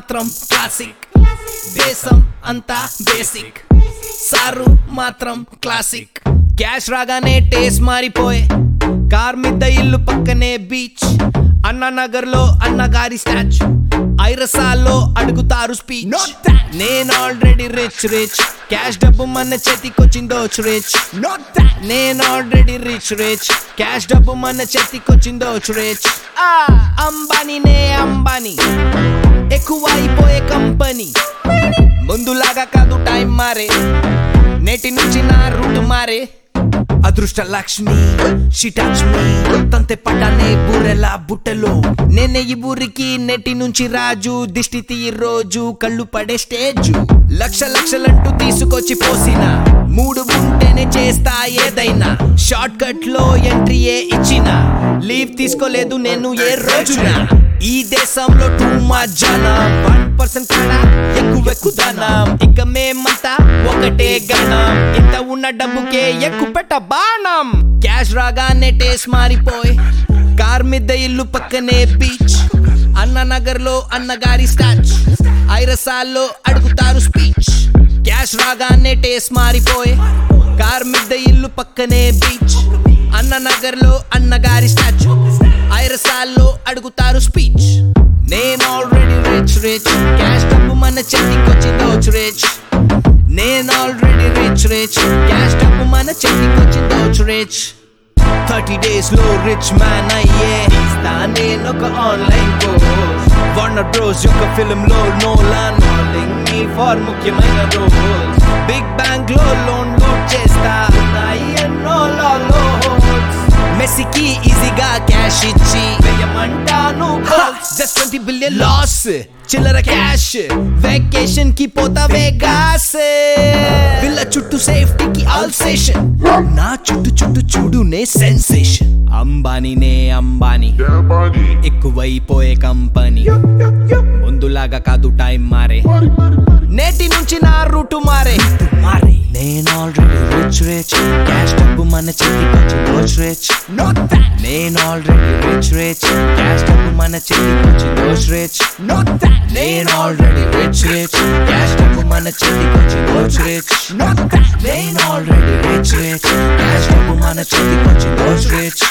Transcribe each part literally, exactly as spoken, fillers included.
మాత్రం క్లాసిక్ దేశం అంతా బేసిక్ సారు మాత్రం క్లాసిక్ క్యాష్ రాగానే టేస్ట్ మారిపోయే కార్ మీద ఇల్లు పక్కనే బీచ్ అన్నానగర్ లో అన్నగారి స్టాచ్యూ ఐరసాల్లో అడుగుతారు స్పీచ్ నేను ఆల్రెడీ రిచ్ రిచ్ క్యాష్ డబ్బు మన చేతికొచ్చిందో రిచ్ నేను ఆల్రెడీ రిచ్ రిచ్ క్యాష్ డబ్బు మన చేతికొచ్చిందో రిచ్ అంబానీ నే అంబానీ ఎక్కువైపోయే కంపెనీ ముందులాగా కాదు టైం మారే నేటి నుంచి నా రూట్ మారే అదృష్ట లక్ష్మి షీ టచ్ మీ తంతే పడ్డానే బూరెలా బుట్టలో నేనే ఈ ఊరికి నెటి నుంచి రాజు దిష్టి తీయి రోజు కళ్ళు పడే స్టేజ్ లక్ష లక్షలంటూ తీసుకొచ్చి పోసిన మూడు ఉంటేనే చేస్తా ఏదైనా షార్ట్ కట్ లో ఎంట్రీ ఏ ఇచ్చిన లీవ్ తీసుకోలేదు నేను ఏ రోజున ఈ దేశంలో టూ మచ్ జనం వన్ పర్సెంట్ కన్నా ఎక్కువ ఎక్కుదానం ఇక మేమంతా ఒకటే గణం ఇంత ఉన్న డబ్బుకే ఎక్కువ పెట్ట బాణం క్యాష్ రాగానే టేస్ట్ మారిపోయి కార్ మీద ఇల్లు పక్కనే బీచ్ అన్నానగర్ లో అన్నగారి స్టాచ్ ఐరసాల్లో అడుగుతారు స్పీచ్ క్యాష్ రాగానే టేస్ట్ మారిపోయి కార్ మీద ఇల్లు పక్కనే బీచ్ అన్ననగర్ లో అన్నగారి స్టాచ్యూ ఐరసాల్లో అడుగుతారు స్పీచ్ నేను ఆల్రెడీ రిచ్ రిచ్ క్యాష్ డబ్బు మన చేతికొచ్చిందో రిచ్ నేను ఆల్రెడీ రిచ్ రిచ్ క్యాష్ డబ్బు మన చేతికొచ్చిందో రిచ్ థర్టీ డేస్ లో రిచ్ మ్యాన్ అయ్యే నేను ఒక ఆన్లైన్ కోర్స్ వార్నర్ బ్రోస్ యొక్క ఫిల్మ్ లో నోలాన్ కాలింగ్ మీ ఫర్ ముఖ్యమైన రోల్స్ బిగ్ బ్యాంక్ లో లోన్ లోడ్ చేస్తా ఎన్నో లోన్స్ మెస్సీకి ఈజీగా క్యాష్ ఇచ్చి వేయమంటాను జస్ట్ ట్వంటీ బిలియన్ లాస్ చిల్లర క్యాష్ వెకేషన్ కి పోతా వేగాస్ పిల్ల చుట్టూ సేఫ్టీకి ఆల్సేషన్ నా చుట్టూ చుట్టూ చూడు నే సెన్సేషన్ అంబానీ నే అంబానీ ఎక్కువైపోయే కంపెనీ ముందులాగా కాదు టైం మారే నేటి నుంచి నా రూటు మారే మారే నేను ఆల్రెడీ రిచ్ రిచ్ క్యాష్ డబ్బు మన చేతికొచ్చిందో రిచ్ నేను ఆల్రెడీ రిచ్ రిచ్ క్యాష్ డబ్బు మన చేతికొచ్చిందో రిచ్ నేను ఆల్రెడీ రిచ్ రిచ్ క్యాష్ డబ్బు మన చేతికొచ్చిందో రిచ్ నేను ఆల్రెడీ రిచ్ రిచ్ క్యాష్ డబ్బు మన చేతికొచ్చిందో రిచ్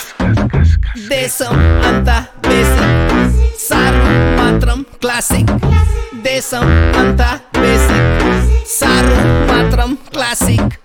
దేశం అంతా బేసిక్ సారు మాత్రం క్లాసిక్ దేశం అంతా బేసిక్ సారు మాత్రం క్లాసిక్